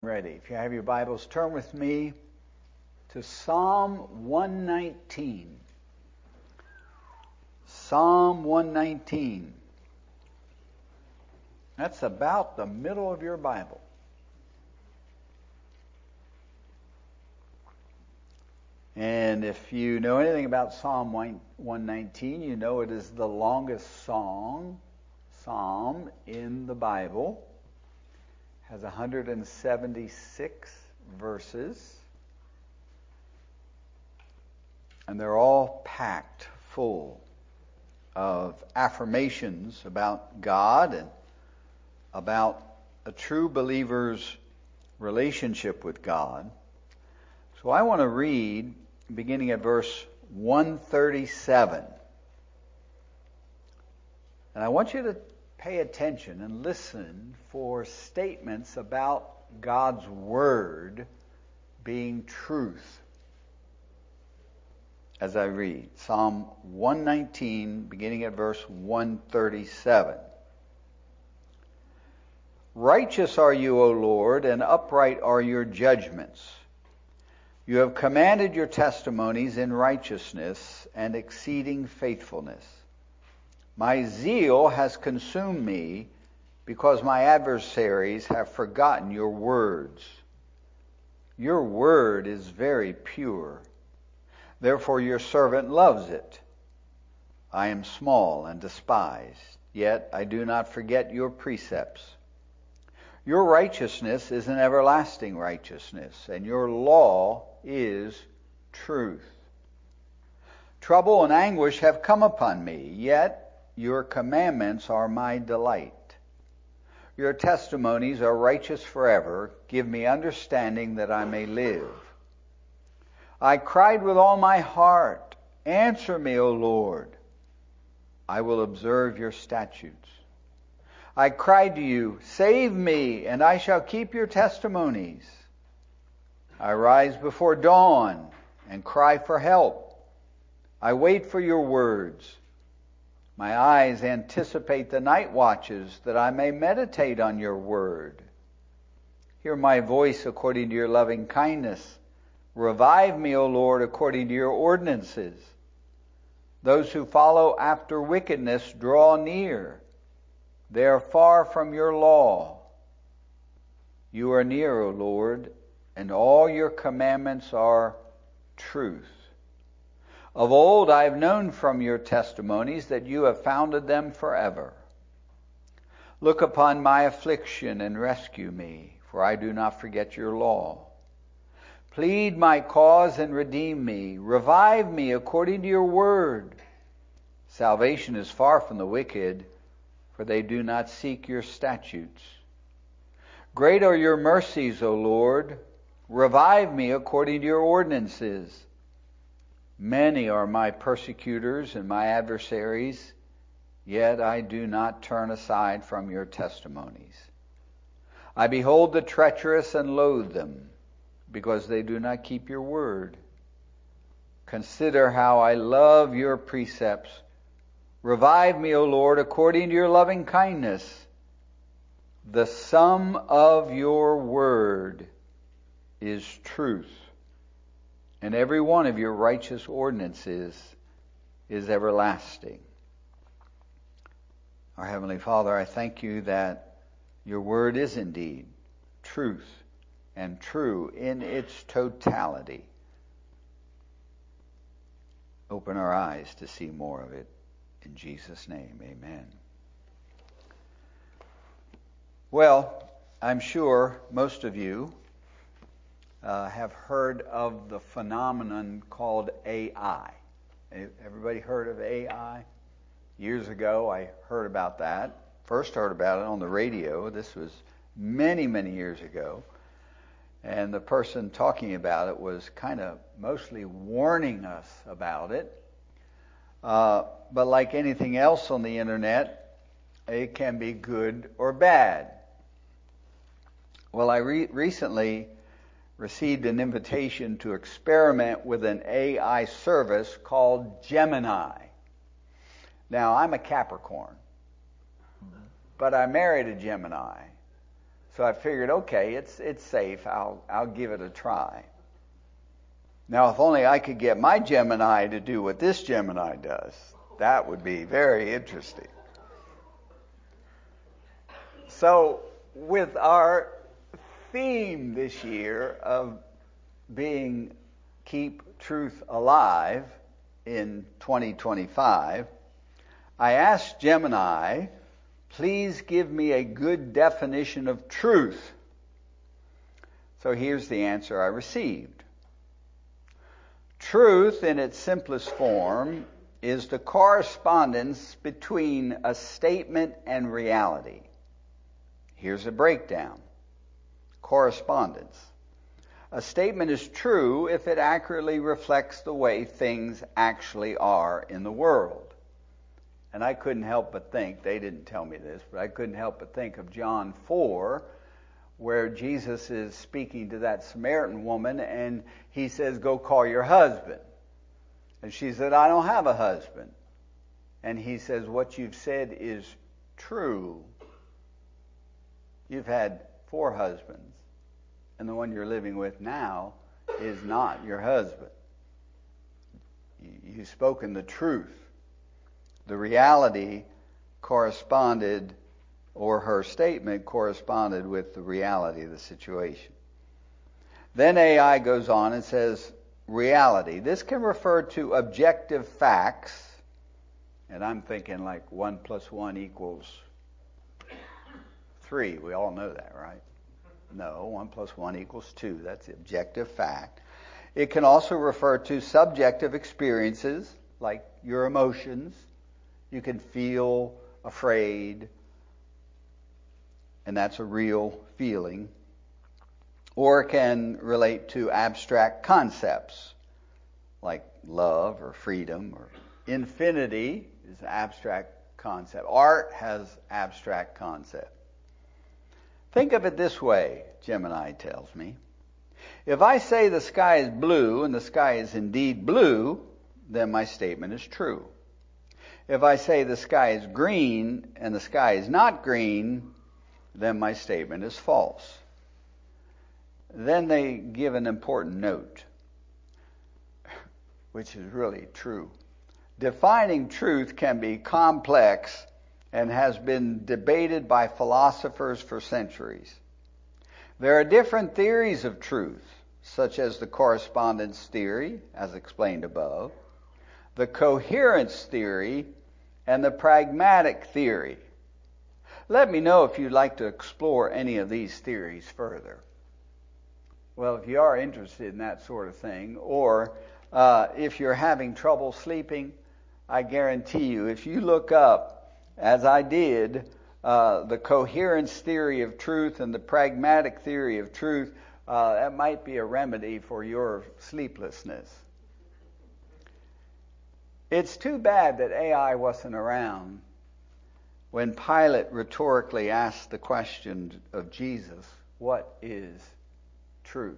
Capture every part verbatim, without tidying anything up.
Ready. If you have your Bibles, turn with me to Psalm one nineteen. Psalm one nineteen. That's about the middle of your Bible. And if you know anything about Psalm one nineteen, you know it is the longest song, psalm in the Bible. Has one hundred seventy-six verses, and they're all packed full of affirmations about God and about a true believer's relationship with God. So I want to read, beginning at verse one thirty-seven. And I want you to pay attention and listen for statements about God's Word being truth as I read. Psalm one nineteen, beginning at verse one thirty-seven. Righteous are you, O Lord, and upright are your judgments. You have commanded your testimonies in righteousness and exceeding faithfulness. My zeal has consumed me because my adversaries have forgotten your words. Your word is very pure. Therefore your servant loves it. I am small and despised, yet I do not forget your precepts. Your righteousness is an everlasting righteousness, and your law is truth. Trouble and anguish have come upon me, yet your commandments are my delight. Your testimonies are righteous forever. Give me understanding that I may live. I cried with all my heart. Answer me, O Lord. I will observe your statutes. I cried to you, save me, and I shall keep your testimonies. I rise before dawn and cry for help. I wait for your words. My eyes anticipate the night watches, that I may meditate on your word. Hear my voice according to your loving kindness. Revive me, O Lord, according to your ordinances. Those who follow after wickedness draw near. They are far from your law. You are near, O Lord, and all your commandments are truth. Of old I have known from your testimonies that you have founded them forever. Look upon my affliction and rescue me, for I do not forget your law. Plead my cause and redeem me. Revive me according to your word. Salvation is far from the wicked, for they do not seek your statutes. Great are your mercies, O Lord. Revive me according to your ordinances. Many are my persecutors and my adversaries, yet I do not turn aside from your testimonies. I behold the treacherous and loathe them, because they do not keep your word. Consider how I love your precepts. Revive me, O Lord, according to your loving kindness. The sum of your word is truth, and every one of your righteous ordinances is everlasting. Our Heavenly Father, I thank you that your word is indeed truth and true in its totality. Open our eyes to see more of it. In Jesus' name, amen. Well, I'm sure most of you Uh, have heard of the phenomenon called A I. Everybody heard of A I? Years ago, I heard about that. First heard about it on the radio. This was many, many years ago. And the person talking about it was kind of mostly warning us about it. Uh, but like anything else on the internet, it can be good or bad. Well, I re- recently received an invitation to experiment with an A I service called Gemini. Now, I'm a Capricorn, but I married a Gemini. So I figured, okay, it's it's safe. I'll I'll give it a try. Now, if only I could get my Gemini to do what this Gemini does, that would be very interesting. So, with our theme this year of being Keep Truth Alive in twenty twenty-five, I asked Gemini, please give me a good definition of truth. So here's the answer I received. Truth, in its simplest form, is the correspondence between a statement and reality. Here's a breakdown. Correspondence. A statement is true if it accurately reflects the way things actually are in the world. And I couldn't help but think, they didn't tell me this, but I couldn't help but think of John four, where Jesus is speaking to that Samaritan woman, and he says, go call your husband. And she said, I don't have a husband. And he says, what you've said is true. You've had four husbands, and the one you're living with now is not your husband. You've spoken the truth. The reality corresponded, or her statement corresponded with the reality of the situation. Then A I goes on and says, reality. This can refer to objective facts, and I'm thinking like one plus one equals three. We all know that, right? No, one plus one equals two. That's the objective fact. It can also refer to subjective experiences, like your emotions. You can feel afraid, and that's a real feeling. Or it can relate to abstract concepts, like love or freedom, or infinity is an abstract concept. Art has abstract concept. Think of it this way, Gemini tells me. If I say the sky is blue and the sky is indeed blue, then my statement is true. If I say the sky is green and the sky is not green, then my statement is false. Then they give an important note, which is really true. Defining truth can be complex and has been debated by philosophers for centuries. There are different theories of truth, such as the correspondence theory, as explained above, the coherence theory, and the pragmatic theory. Let me know if you'd like to explore any of these theories further. Well, if you are interested in that sort of thing, or uh, if you're having trouble sleeping, I guarantee you, if you look up, as I did, uh, the coherence theory of truth and the pragmatic theory of truth, uh, that might be a remedy for your sleeplessness. It's too bad that A I wasn't around when Pilate rhetorically asked the question of Jesus, what is truth?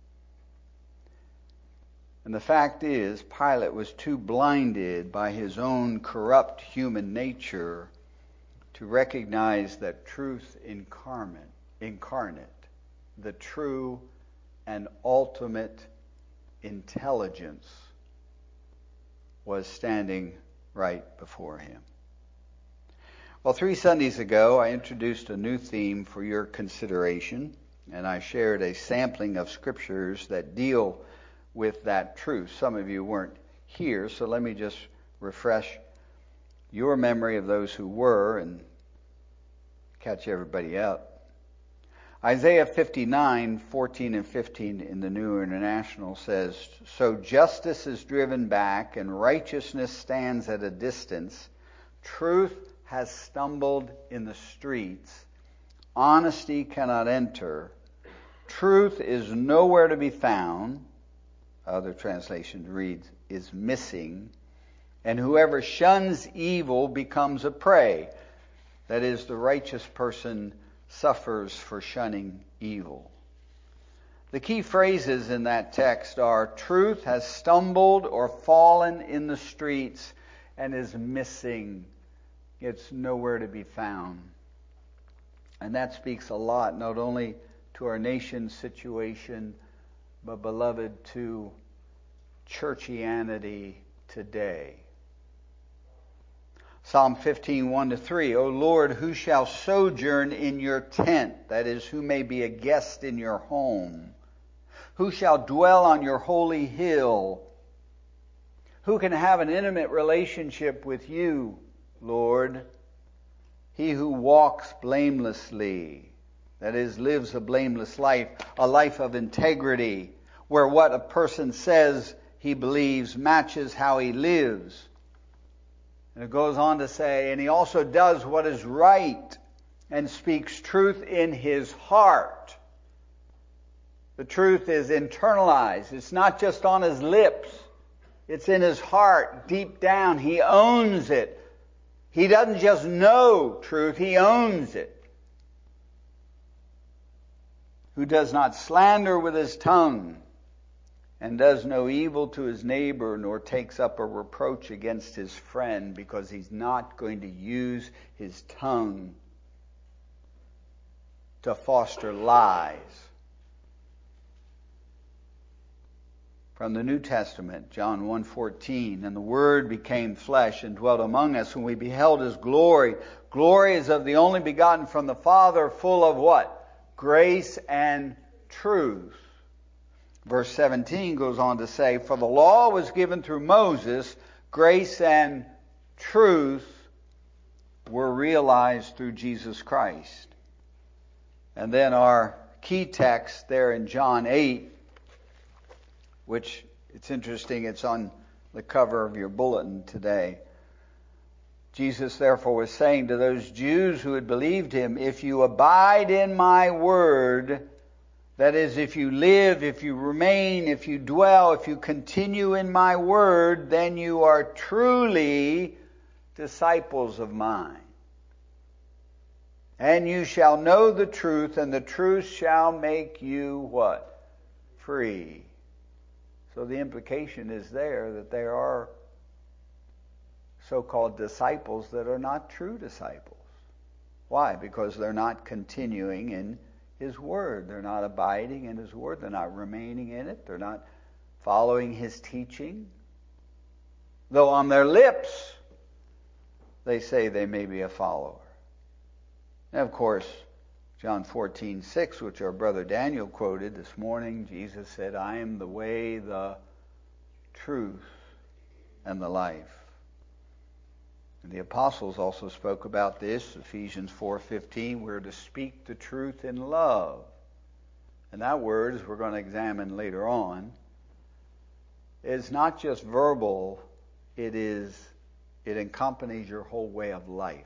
And the fact is, Pilate was too blinded by his own corrupt human nature to recognize that truth incarnate, incarnate, the true and ultimate intelligence, was standing right before him. Well, three Sundays ago, I introduced a new theme for your consideration, and I shared a sampling of scriptures that deal with that truth. Some of you weren't here, so let me just refresh your memory of those who were and catch everybody up. Isaiah fifty-nine, fourteen and fifteen in the New International says, so justice is driven back and righteousness stands at a distance. Truth has stumbled in the streets. Honesty cannot enter. Truth is nowhere to be found. Other translations read, is missing. And whoever shuns evil becomes a prey. That is, the righteous person suffers for shunning evil. The key phrases in that text are, truth has stumbled or fallen in the streets and is missing. It's nowhere to be found. And that speaks a lot, not only to our nation's situation, but, beloved, to churchianity today. Psalm fifteen, one to three. O Lord, who shall sojourn in your tent? That is, who may be a guest in your home? Who shall dwell on your holy hill? Who can have an intimate relationship with you, Lord? He who walks blamelessly, that is, lives a blameless life, a life of integrity, where what a person says he believes matches how he lives. And it goes on to say, and he also does what is right and speaks truth in his heart. The truth is internalized. It's not just on his lips. It's in his heart, deep down. He owns it. He doesn't just know truth, he owns it. Who does not slander with his tongue, and does no evil to his neighbor, nor takes up a reproach against his friend, because he's not going to use his tongue to foster lies. From the New Testament, John one fourteen, and the Word became flesh and dwelt among us, and we beheld His glory. Glory is of the only begotten from the Father, full of what? Grace and truth. Verse seventeen goes on to say, for the law was given through Moses, grace and truth were realized through Jesus Christ. And then our key text there in John eight, which it's interesting, it's on the cover of your bulletin today. Jesus therefore was saying to those Jews who had believed him, if you abide in my word, that is, if you live, if you remain, if you dwell, if you continue in my word, then you are truly disciples of mine. And you shall know the truth, and the truth shall make you what? Free. So the implication is there that there are so-called disciples that are not true disciples. Why? Because they're not continuing in His Word. They're not abiding in His Word. They're not remaining in it. They're not following His teaching. Though on their lips they say they may be a follower. And of course, John fourteen six, which our brother Daniel quoted this morning, Jesus said, I am the way, the truth, and the life. And the apostles also spoke about this, Ephesians four fifteen, we're to speak the truth in love. And that word, as we're going to examine later on, is not just verbal, it is, it accompanies your whole way of life.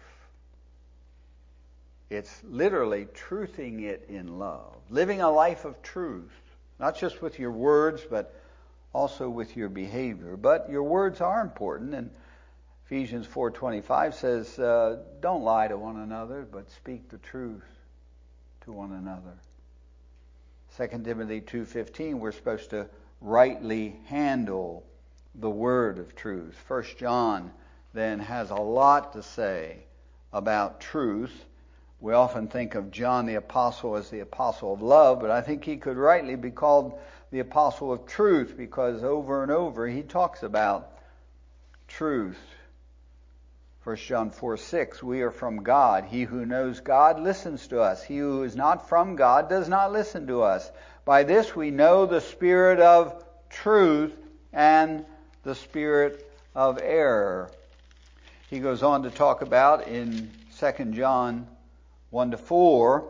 It's literally truthing it in love. Living a life of truth. Not just with your words, but also with your behavior. But your words are important. And Ephesians four twenty-five says, uh, don't lie to one another, but speak the truth to one another. Second Timothy two fifteen, we're supposed to rightly handle the word of truth. First John then has a lot to say about truth. We often think of John the Apostle as the apostle of love, but I think he could rightly be called the apostle of truth, because over and over he talks about truth. First John four six, we are from God. He who knows God listens to us. He who is not from God does not listen to us. By this we know the spirit of truth and the spirit of error. He goes on to talk about in Second John one to four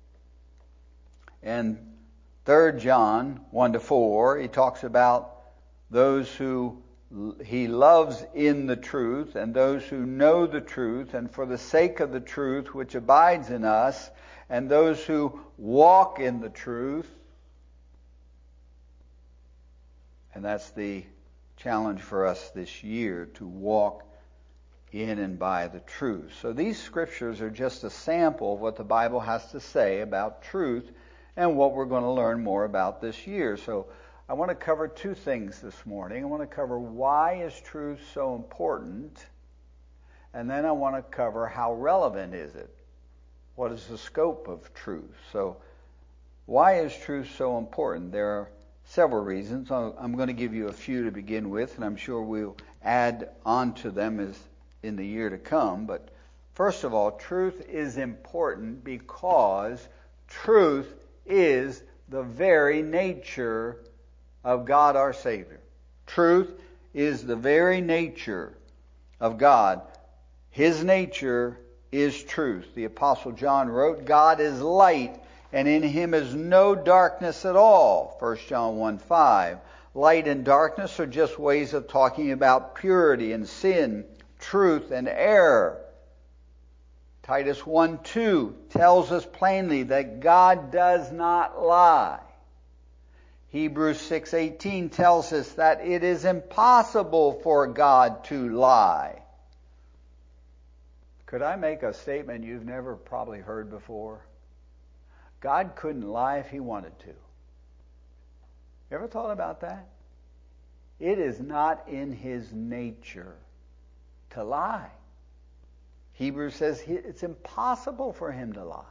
and Third John one to four, he talks about those who he loves in the truth, and those who know the truth, and for the sake of the truth which abides in us, and those who walk in the truth. And that's the challenge for us this year, to walk in and by the truth. So these scriptures are just a sample of what the Bible has to say about truth and what we're going to learn more about this year. So I want to cover two things this morning. I want to cover why is truth so important, and then I want to cover how relevant is it. What is the scope of truth? So why is truth so important? There are several reasons. I'm going to give you a few to begin with, and I'm sure we'll add on to them as in the year to come. But first of all, truth is important because truth is the very nature of God our Savior. Truth is the very nature of God. His nature is truth. The Apostle John wrote, God is light, and in him is no darkness at all. First John one five. Light and darkness are just ways of talking about purity and sin, truth and error. Titus one two tells us plainly that God does not lie. Hebrews six eighteen tells us that it is impossible for God to lie. Could I make a statement you've never probably heard before? God couldn't lie if he wanted to. You ever thought about that? It is not in his nature to lie. Hebrews says it's impossible for him to lie.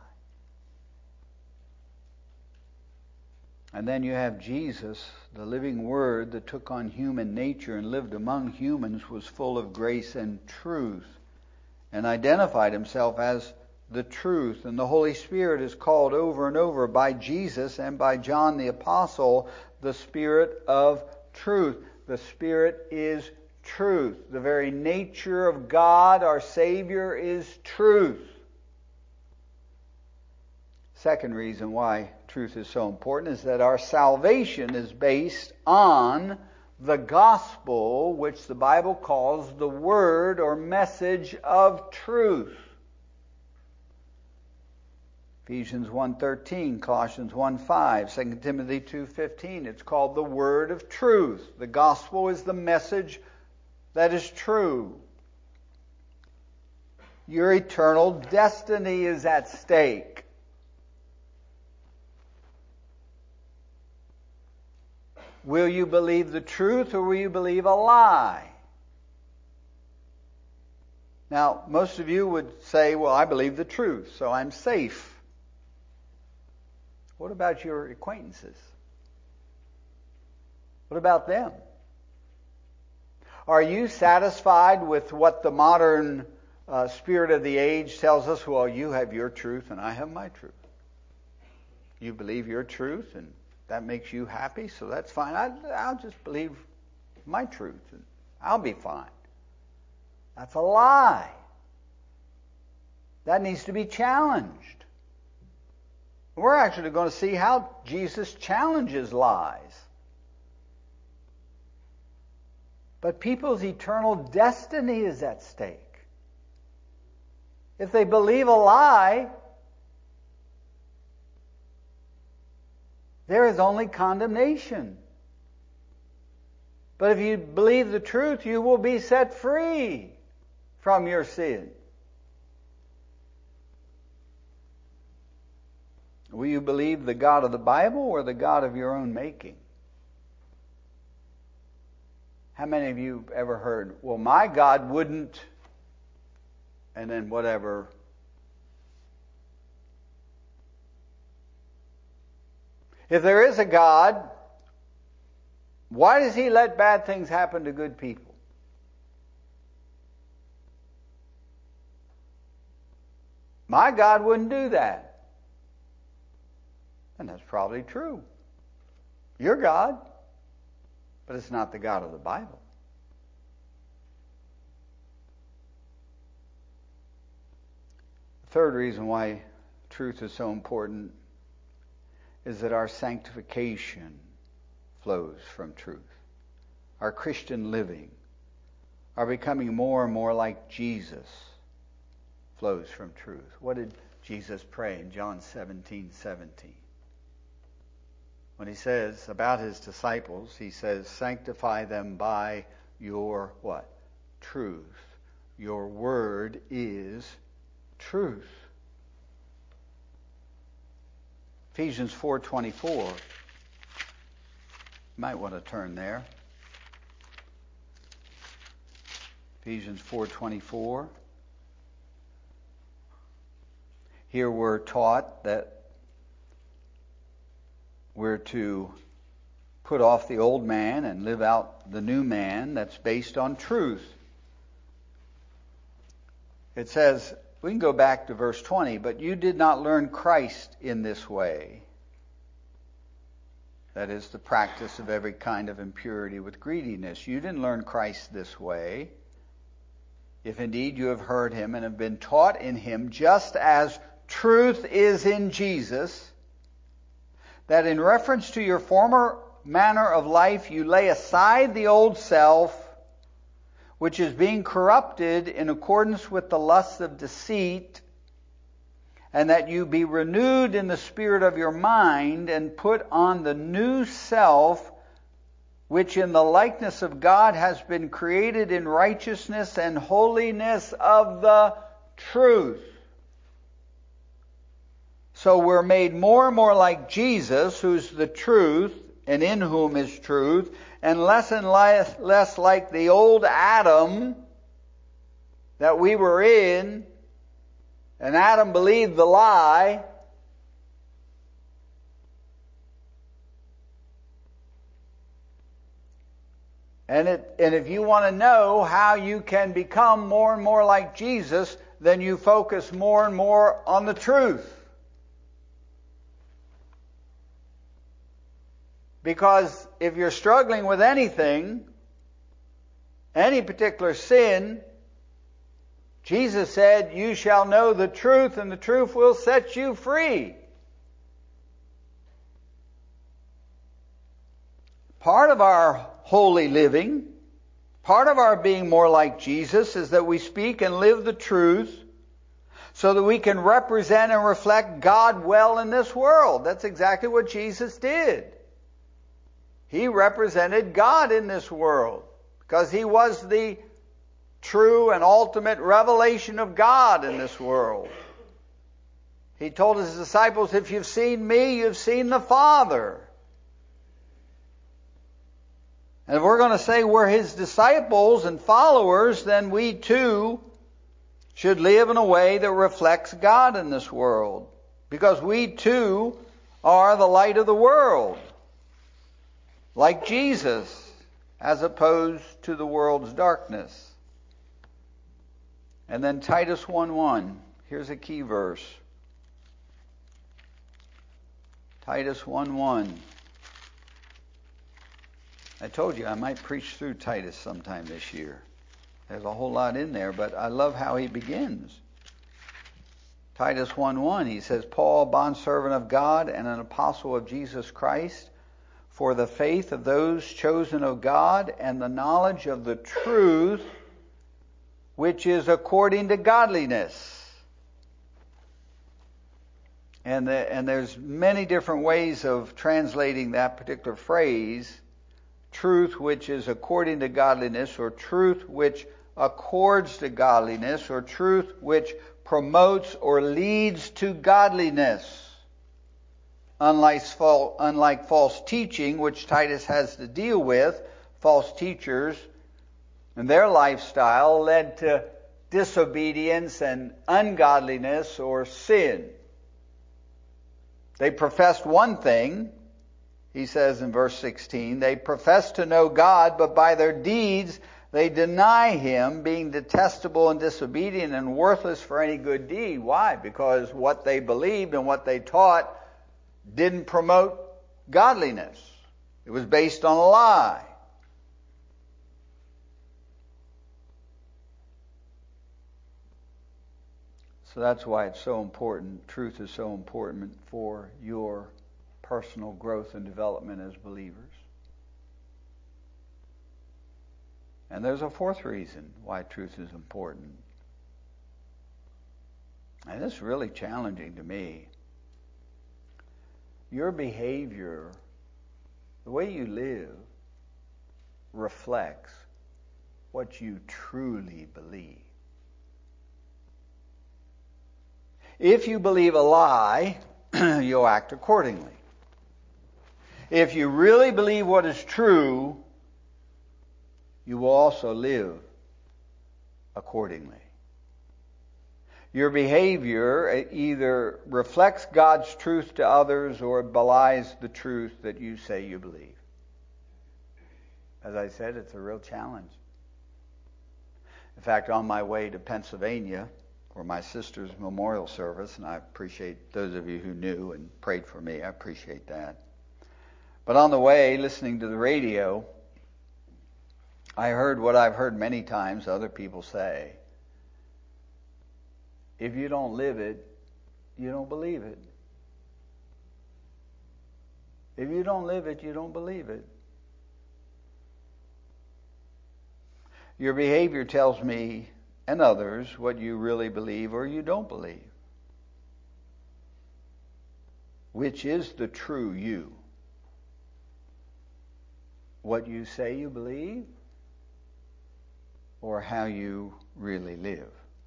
And then you have Jesus, the living Word that took on human nature and lived among humans, was full of grace and truth, and identified himself as the truth. And the Holy Spirit is called over and over by Jesus and by John the Apostle the Spirit of truth. The Spirit is truth. The very nature of God, our Savior, is truth. Second reason why truth is so important is that our salvation is based on the gospel, which the Bible calls the word or message of truth. Ephesians one thirteen, Colossians one five, Second Timothy two fifteen. It's called the word of truth. The gospel is the message that is true. Your eternal destiny is at stake. Will you believe the truth or will you believe a lie? Now, most of you would say, well, I believe the truth, so I'm safe. What about your acquaintances? What about them? Are you satisfied with what the modern uh, spirit of the age tells us? Well, you have your truth and I have my truth. You believe your truth and that makes you happy, so that's fine. I, I'll just believe my truth and I'll be fine. That's a lie. That needs to be challenged. We're actually going to see how Jesus challenges lies. But people's eternal destiny is at stake. If they believe a lie, there is only condemnation. But if you believe the truth, you will be set free from your sin. Will you believe the God of the Bible or the God of your own making? How many of you have ever heard, well, my God wouldn't, and then whatever. If there is a God, why does he let bad things happen to good people? My God wouldn't do that. And that's probably true. You're God, but it's not the God of the Bible. The third reason why truth is so important is that our sanctification flows from truth. Our Christian living, our becoming more and more like Jesus flows from truth. What did Jesus pray in John seventeen seventeen? When he says about his disciples, he says, sanctify them by your what? Truth. Your word is truth. Ephesians four twenty-four. You might want to turn there. Ephesians four twenty-four. Here we're taught that we're to put off the old man and live out the new man that's based on truth. It says, we can go back to verse twenty, but you did not learn Christ in this way. That is the practice of every kind of impurity with greediness. You didn't learn Christ this way. If indeed you have heard him and have been taught in him, just as truth is in Jesus, that in reference to your former manner of life you lay aside the old self, which is being corrupted in accordance with the lusts of deceit, and that you be renewed in the spirit of your mind and put on the new self, which in the likeness of God has been created in righteousness and holiness of the truth. So we're made more and more like Jesus, who's the truth, and in whom is truth, and less and less, less like the old Adam that we were in. And Adam believed the lie. And it, and if you want to know how you can become more and more like Jesus, then you focus more and more on the truth. Because if you're struggling with anything, any particular sin, Jesus said, you shall know the truth, and the truth will set you free. Part of our holy living, part of our being more like Jesus, is that we speak and live the truth so that we can represent and reflect God well in this world. That's exactly what Jesus did. He represented God in this world because he was the true and ultimate revelation of God in this world. He told his disciples, if you've seen me, you've seen the Father. And if we're going to say we're his disciples and followers, then we too should live in a way that reflects God in this world. Because we too are the light of the world. Like Jesus, as opposed to the world's darkness. And then Titus one one. Here's a key verse. Titus one one. I told you I might preach through Titus sometime this year. There's a whole lot in there, but I love how he begins. Titus one one, he says, Paul, bondservant of God and an apostle of Jesus Christ, for the faith of those chosen of God and the knowledge of the truth, which is according to godliness. And, the, and there's many different ways of translating that particular phrase. Truth which is according to godliness, or truth which accords to godliness, or truth which promotes or leads to godliness. Unlike, unlike false teaching, which Titus has to deal with, false teachers and their lifestyle led to disobedience and ungodliness or sin. They professed one thing, he says in verse sixteen, they profess to know God, but by their deeds they deny him, being detestable and disobedient and worthless for any good deed. Why? Because what they believed and what they taught didn't promote godliness. It was based on a lie. So that's why it's so important. Truth is so important for your personal growth and development as believers. And there's a fourth reason why truth is important. And it's really challenging to me. Your behavior, the way you live, reflects what you truly believe. If you believe a lie, you'll act accordingly. If you really believe what is true, you will also live accordingly. Your behavior either reflects God's truth to others or belies the truth that you say you believe. As I said, it's a real challenge. In fact, on my way to Pennsylvania for my sister's memorial service, and I appreciate those of you who knew and prayed for me, I appreciate that. But on the way, listening to the radio, I heard what I've heard many times other people say. If you don't live it, you don't believe it. If you don't live it, you don't believe it. Your behavior tells me and others what you really believe or you don't believe. Which is the true you? What you say you believe or how you really live?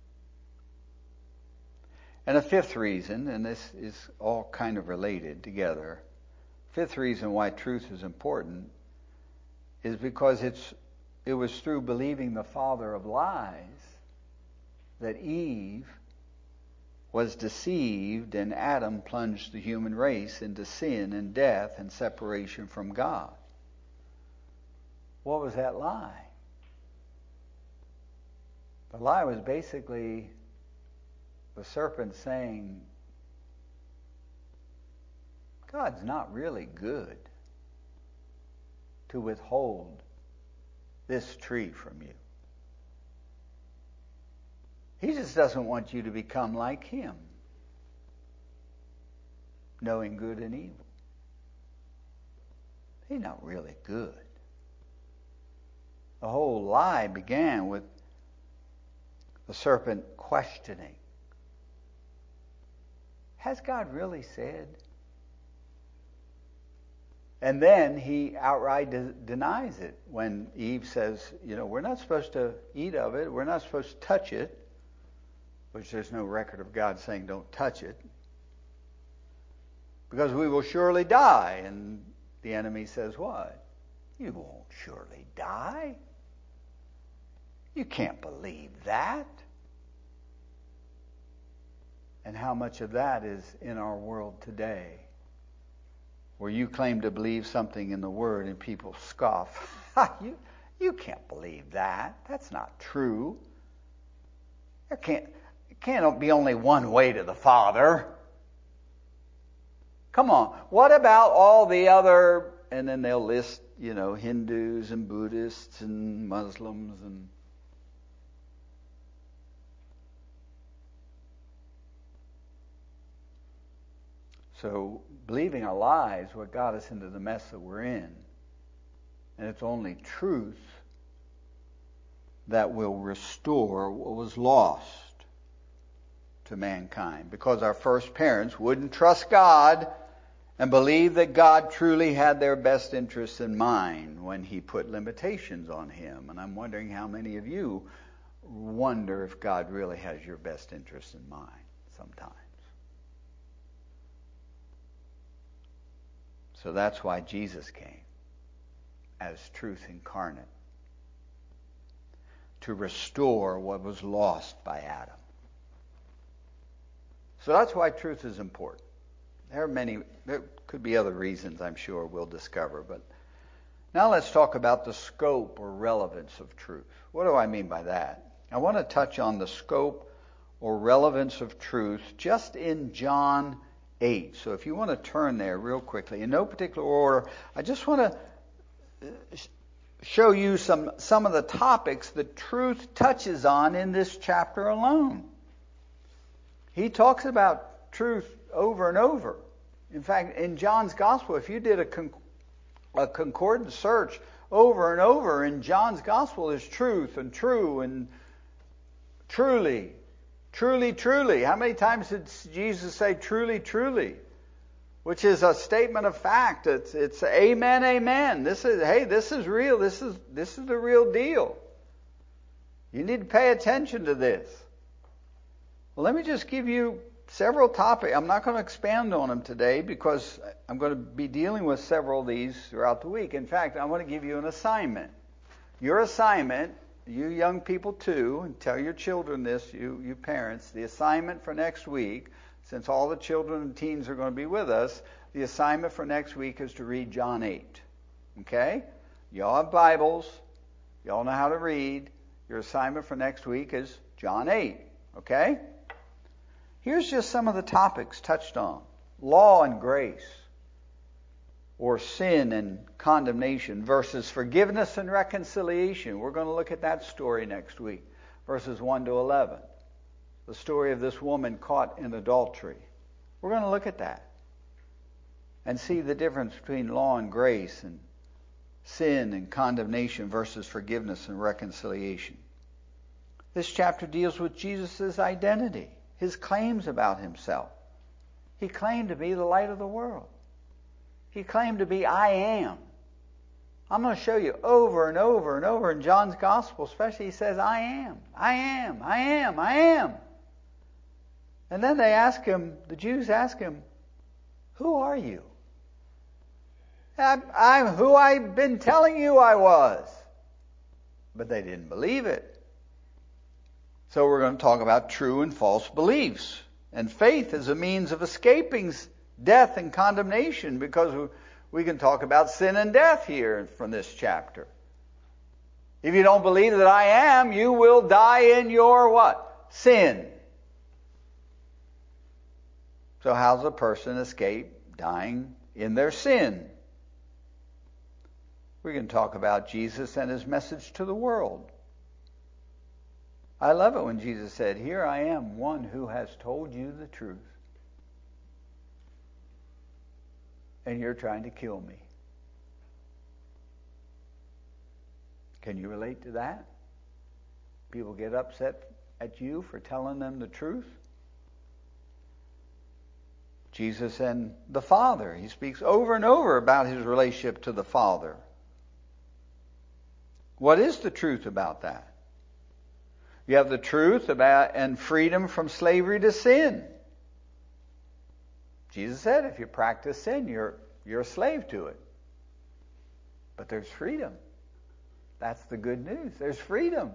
And a fifth reason, and this is all kind of related together, fifth reason why truth is important is because it's it was through believing the father of lies that Eve was deceived and Adam plunged the human race into sin and death and separation from God. What was that lie? The lie was basically the serpent saying, God's not really good to withhold this tree from you. He just doesn't want you to become like him, knowing good and evil. He's not really good. The whole lie began with the serpent questioning, has God really said? And then he outright de- denies it when Eve says, you know, we're not supposed to eat of it. We're not supposed to touch it, which there's no record of God saying don't touch it, because we will surely die. And the enemy says what? You won't surely die. You can't believe that. And how much of that is in our world today, where you claim to believe something in the Word and people scoff. you, you can't believe that. That's not true. There can't, it can't be only one way to the Father. Come on. What about all the other, and then they'll list, you know, Hindus and Buddhists and Muslims and so believing a lie is what got us into the mess that we're in. And it's only truth that will restore what was lost to mankind. Because our first parents wouldn't trust God and believe that God truly had their best interests in mind when he put limitations on him. And I'm wondering how many of you wonder if God really has your best interests in mind sometimes. So that's why Jesus came as truth incarnate, to restore what was lost by Adam. So that's why truth is important. There are many, there could be other reasons I'm sure we'll discover, but now let's talk about the scope or relevance of truth. What do I mean by that? I want to touch on the scope or relevance of truth just in John eight. So if you want to turn there real quickly, in no particular order, I just want to show you some, some of the topics that truth touches on in this chapter alone. He talks about truth over and over. In fact, in John's Gospel, if you did a, con- a concordant search over and over in John's Gospel, there's truth and true and truly. Truly, truly. How many times did Jesus say truly, truly? Which is a statement of fact. It's it's amen, amen. This is hey, this is real. This is this is the real deal. You need to pay attention to this. Well, let me just give you several topics. I'm not going to expand on them today because I'm going to be dealing with several of these throughout the week. In fact, I want to give you an assignment. Your assignment you young people too, and tell your children this, you, you parents, the assignment for next week, since all the children and teens are going to be with us, the assignment for next week is to read John eight. Okay? Y'all have Bibles. Y'all know how to read. Your assignment for next week is John eight. Okay? Here's just some of the topics touched on. Law and grace, or sin and condemnation, versus forgiveness and reconciliation. We're going to look at that story next week, verses one to eleven. The story of this woman caught in adultery. We're going to look at that and see the difference between law and grace, and sin and condemnation versus forgiveness and reconciliation. This chapter deals with Jesus' identity, his claims about himself. He claimed to be the light of the world. He claimed to be, I am. I'm going to show you over and over and over in John's Gospel, especially, he says, I am, I am, I am, I am. And then they ask him, the Jews ask him, who are you? I'm, I'm who I've been telling you I was. But they didn't believe it. So we're going to talk about true and false beliefs, and faith as a means of escaping death and condemnation, because we can talk about sin and death here from this chapter. If you don't believe that I am, you will die in your what? Sin. So how does a person escape dying in their sin? We're going to talk about Jesus and his message to the world. I love it when Jesus said, here I am, one who has told you the truth. And you're trying to kill me. Can you relate to that? People get upset at you for telling them the truth. Jesus and the Father. He speaks over and over about his relationship to the Father. What is the truth about that? You have the truth about and freedom from slavery to sin. Jesus said, if you practice sin, you're you're a slave to it. But there's freedom. That's the good news. There's freedom.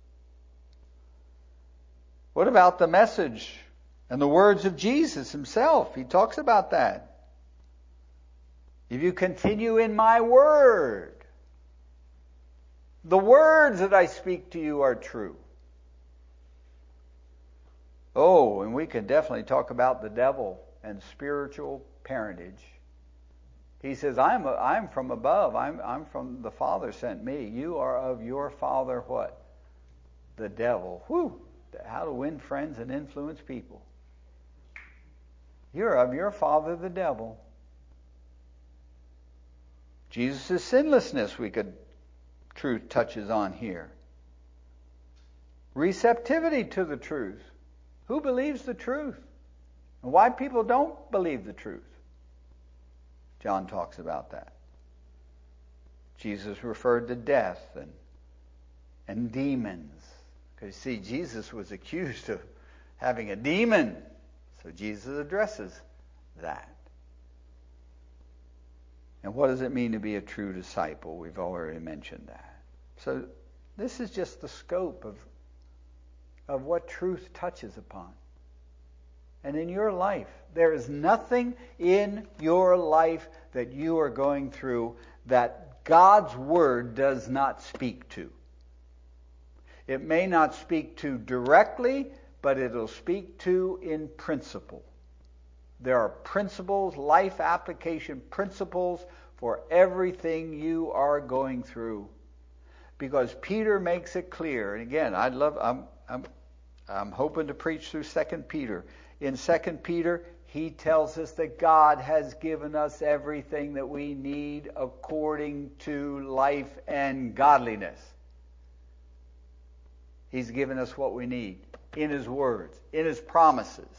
What about the message and the words of Jesus himself? He talks about that. If you continue in my word, the words that I speak to you are true. Oh, and we can definitely talk about the devil and spiritual parentage. He says, I'm a, I'm from above. I'm I'm from the Father sent me. You are of your father what? The devil. Whew! How to win friends and influence people. You're of your father, the devil. Jesus' sinlessness, we could truth touches on here. Receptivity to the truth. Who believes the truth? And why people don't believe the truth? John talks about that. Jesus referred to death and and demons. Because you see, Jesus was accused of having a demon. So Jesus addresses that. And what does it mean to be a true disciple? We've already mentioned that. So this is just the scope of, of what truth touches upon. And in your life, there is nothing in your life that you are going through that God's Word does not speak to. It may not speak to directly, but it'll speak to in principle. There are principles, life application principles for everything you are going through. Because Peter makes it clear, and again, I'd love, I'm, I'm, I'm hoping to preach through Second Peter. In Second Peter, he tells us that God has given us everything that we need according to life and godliness. He's given us what we need in his words, in his promises.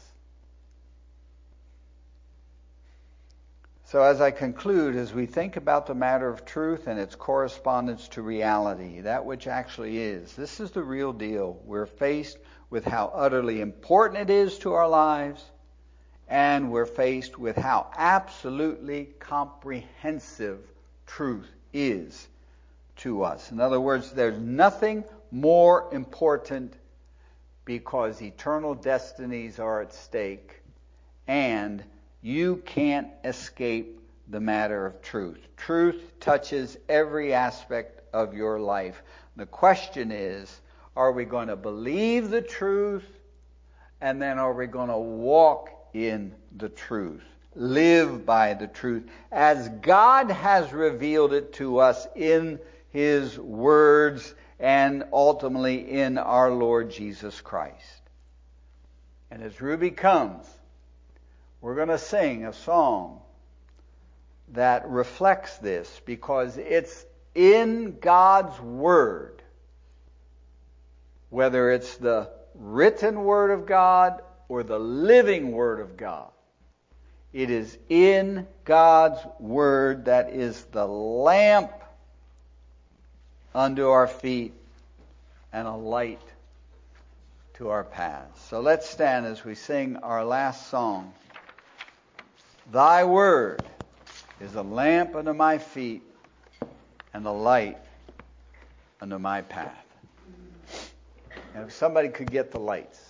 So as I conclude, as we think about the matter of truth and its correspondence to reality, that which actually is, this is the real deal. We're faced with how utterly important it is to our lives, and we're faced with how absolutely comprehensive truth is to us. In other words, there's nothing more important because eternal destinies are at stake, and you can't escape the matter of truth. Truth touches every aspect of your life. The question is, are we going to believe the truth, and then are we going to walk in the truth, live by the truth, as God has revealed it to us in His words and ultimately in our Lord Jesus Christ. And as Ruby comes, we're going to sing a song that reflects this, because it's in God's Word, whether it's the written Word of God or the living Word of God. It is in God's Word that is the lamp unto our feet and a light to our paths. So let's stand as we sing our last song. Thy Word is a lamp unto my feet and a light unto my path. And if somebody could get the lights.